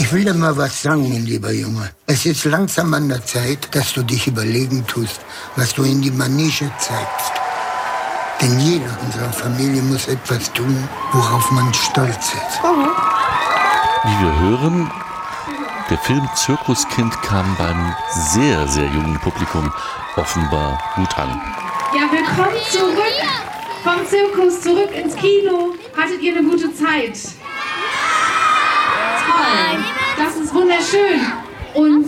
Ich will dir mal was sagen, mein lieber Junge. Es ist langsam an der Zeit, dass du dich überlegen tust, was du in die Manege zeigst. Denn jeder unserer Familie muss etwas tun, worauf man stolz ist. Wie wir hören, der Film Zirkuskind kam beim sehr, sehr jungen Publikum offenbar gut an. Ja, willkommen zurück vom Zirkus, zurück ins Kino. Hattet ihr eine gute Zeit? Toll, das ist wunderschön. Und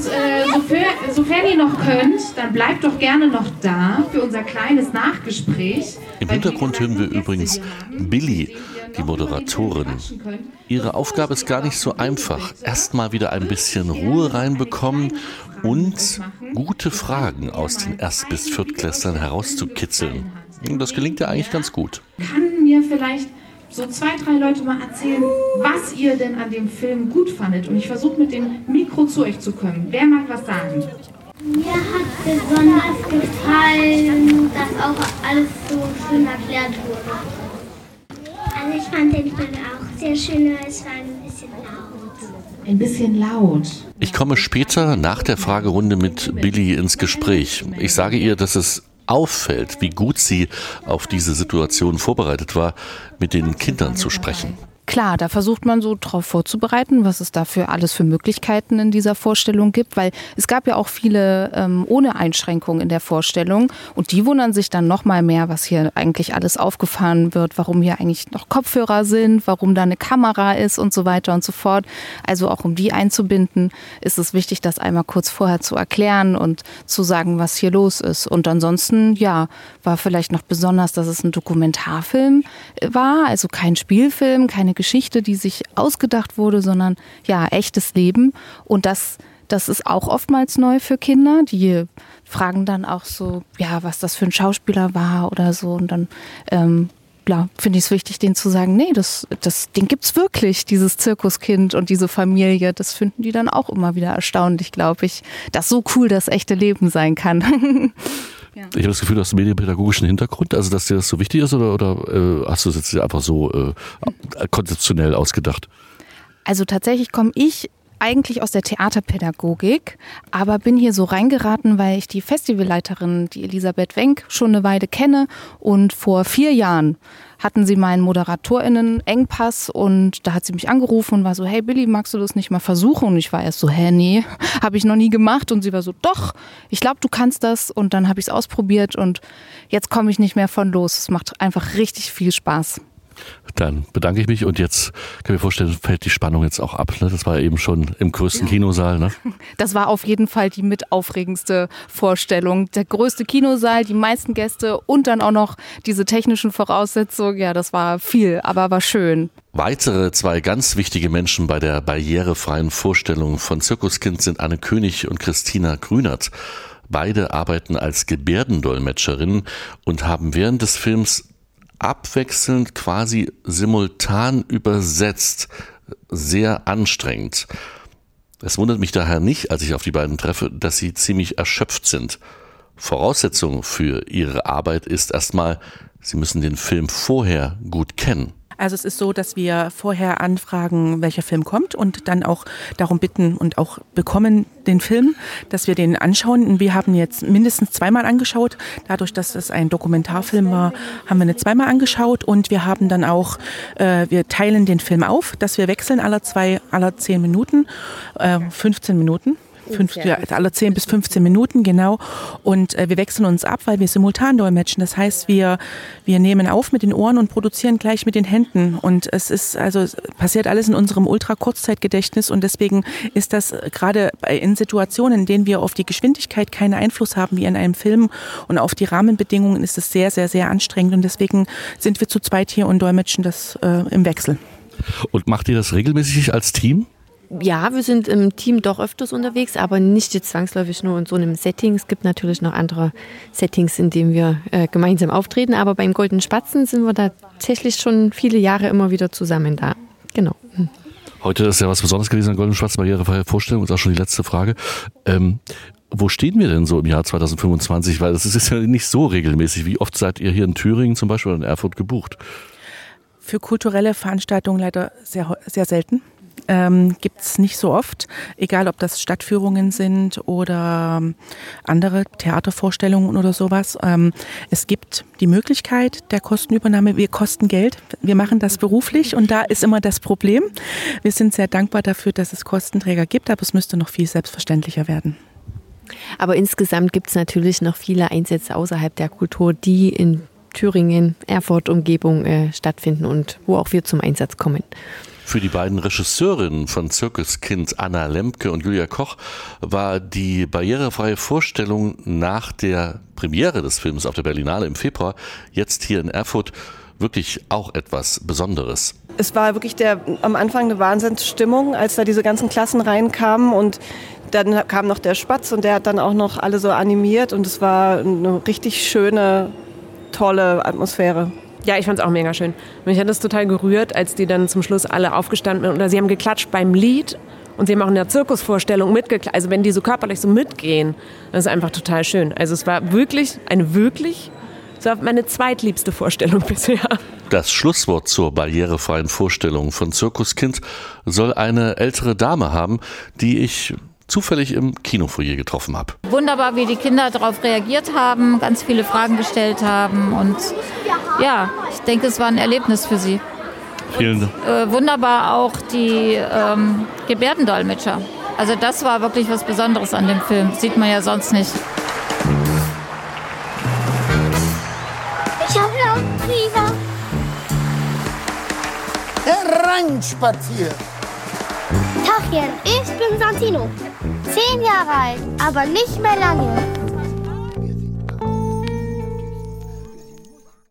sofern ihr noch könnt, dann bleibt doch gerne noch da für unser kleines Nachgespräch. Im Hintergrund hören wir übrigens Billy, die Moderatorin. Ihre Aufgabe ist gar nicht so einfach. Erstmal wieder ein bisschen Ruhe reinbekommen und gute Fragen aus den Erst- bis Viertklässlern herauszukitzeln. Das gelingt ja eigentlich ganz gut. Kann mir vielleicht so 2, 3 Leute mal erzählen, was ihr denn an dem Film gut fandet? Und ich versuche mit dem Mikro zu euch zu kommen. Wer mag was sagen? Mir hat besonders gefallen, dass auch alles so schön erklärt wurde. Also ich fand den Film auch sehr schön, aber es war ein bisschen laut. Ein bisschen laut. Ich komme später nach der Fragerunde mit Billy ins Gespräch. Ich sage ihr, dass es auffällt, wie gut sie auf diese Situation vorbereitet war, mit den Kindern zu sprechen. Klar, da versucht man so drauf vorzubereiten, was es dafür alles für Möglichkeiten in dieser Vorstellung gibt, weil es gab ja auch viele ohne Einschränkungen in der Vorstellung und die wundern sich dann noch mal mehr, was hier eigentlich alles aufgefahren wird, warum hier eigentlich noch Kopfhörer sind, warum da eine Kamera ist und so weiter und so fort. Also auch um die einzubinden, ist es wichtig, das einmal kurz vorher zu erklären und zu sagen, was hier los ist. Und ansonsten, ja, war vielleicht noch besonders, dass es ein Dokumentarfilm war, also kein Spielfilm, keine Geschichte, die sich ausgedacht wurde, sondern ja, echtes Leben. Und das ist auch oftmals neu für Kinder. Die fragen dann auch so, ja, was das für ein Schauspieler war oder so. Und dann finde ich es wichtig, denen zu sagen, nee, den gibt's wirklich, dieses Zirkuskind und diese Familie. Das finden die dann auch immer wieder erstaunlich, glaube ich, dass so cool das echte Leben sein kann. Ja. Ich habe das Gefühl, du hast einen medienpädagogischen Hintergrund, also dass dir das so wichtig ist oder hast du es jetzt einfach so konzeptionell ausgedacht? Also tatsächlich komme ich eigentlich aus der Theaterpädagogik, aber bin hier so reingeraten, weil ich die Festivalleiterin, die Elisabeth Wenck, schon eine Weile kenne und vor 4 Jahren hatten sie meinen ModeratorInnen-Engpass und da hat sie mich angerufen und war so, hey Billy, magst du das nicht mal versuchen? Und ich war erst so, nee, habe ich noch nie gemacht. Und sie war so, doch, ich glaube, du kannst das. Und dann habe ich es ausprobiert und jetzt komme ich nicht mehr von los. Es macht einfach richtig viel Spaß. Dann bedanke ich mich und jetzt kann ich mir vorstellen, fällt die Spannung jetzt auch ab. Ne? Das war ja eben schon im größten Kinosaal. Ne? Das war auf jeden Fall die mit aufregendste Vorstellung. Der größte Kinosaal, die meisten Gäste und dann auch noch diese technischen Voraussetzungen. Ja, das war viel, aber war schön. Weitere 2 ganz wichtige Menschen bei der barrierefreien Vorstellung von Zirkuskind sind Anne König und Christina Grünert. Beide arbeiten als Gebärdendolmetscherinnen und haben während des Films abwechselnd quasi simultan übersetzt. Sehr anstrengend. Es wundert mich daher nicht, als ich auf die beiden treffe, dass sie ziemlich erschöpft sind. Voraussetzung für ihre Arbeit ist erstmal, sie müssen den Film vorher gut kennen. Also es ist so, dass wir vorher anfragen, welcher Film kommt und dann auch darum bitten und auch bekommen den Film, dass wir den anschauen. Und wir haben jetzt mindestens 2-mal angeschaut. Dadurch, dass es ein Dokumentarfilm war, haben wir eine 2-mal angeschaut und wir haben dann auch, wir teilen den Film auf, dass wir wechseln aller 10 Minuten, 15 Minuten. Alle 10 bis 15 Minuten, genau. Und wir wechseln uns ab, weil wir simultan dolmetschen. Das heißt, wir nehmen auf mit den Ohren und produzieren gleich mit den Händen. Und es passiert alles in unserem Ultra-Kurzzeitgedächtnis. Und deswegen ist das gerade in Situationen, in denen wir auf die Geschwindigkeit keinen Einfluss haben, wie in einem Film, und auf die Rahmenbedingungen, ist es sehr, sehr, sehr anstrengend. Und deswegen sind wir zu zweit hier und dolmetschen das im Wechsel. Und macht ihr das regelmäßig als Team? Ja, wir sind im Team doch öfters unterwegs, aber nicht jetzt zwangsläufig nur in so einem Setting. Es gibt natürlich noch andere Settings, in denen wir gemeinsam auftreten, aber beim Goldenen Spatzen sind wir tatsächlich schon viele Jahre immer wieder zusammen da. Genau. Heute ist ja was Besonderes gewesen an Goldenen Spatzen, barrierefreie Vorstellung, ist auch schon die letzte Frage. Wo stehen wir denn so im Jahr 2025? Weil das ist ja nicht so regelmäßig. Wie oft seid ihr hier in Thüringen zum Beispiel oder in Erfurt gebucht? Für kulturelle Veranstaltungen leider sehr, sehr selten. gibt es nicht so oft, egal ob das Stadtführungen sind oder andere Theatervorstellungen oder sowas. Es gibt die Möglichkeit der Kostenübernahme. Wir kosten Geld. Wir machen das beruflich und da ist immer das Problem. Wir sind sehr dankbar dafür, dass es Kostenträger gibt, aber es müsste noch viel selbstverständlicher werden. Aber insgesamt gibt es natürlich noch viele Einsätze außerhalb der Kultur, die in Thüringen, Erfurt, Umgebung stattfinden und wo auch wir zum Einsatz kommen. Für die beiden Regisseurinnen von Zirkuskind, Anna Lemke und Julia Koch, war die barrierefreie Vorstellung nach der Premiere des Films auf der Berlinale im Februar jetzt hier in Erfurt wirklich auch etwas Besonderes. Es war wirklich am Anfang eine Wahnsinnsstimmung, als da diese ganzen Klassen reinkamen und dann kam noch der Spatz und der hat dann auch noch alle so animiert und es war eine richtig schöne, tolle Atmosphäre. Ja, ich fand es auch mega schön. Mich hat es total gerührt, als die dann zum Schluss alle aufgestanden sind. Oder sie haben geklatscht beim Lied und sie haben auch in der Zirkusvorstellung mitgeklatscht. Also wenn die so körperlich so mitgehen, das ist einfach total schön. Also es war wirklich so meine zweitliebste Vorstellung bisher. Das Schlusswort zur barrierefreien Vorstellung von Zirkuskind soll eine ältere Dame haben, die ich zufällig im Kinofoyer getroffen habe. Wunderbar, wie die Kinder darauf reagiert haben, ganz viele Fragen gestellt haben und ja, ich denke, es war ein Erlebnis für sie. Vielen Dank. Wunderbar auch die Gebärdendolmetscher. Also das war wirklich was Besonderes an dem Film. Sieht man ja sonst nicht. Ich habe Fieber. Hereinspaziert. Tachchen, ich bin Santino. 10 Jahre alt, aber nicht mehr lange.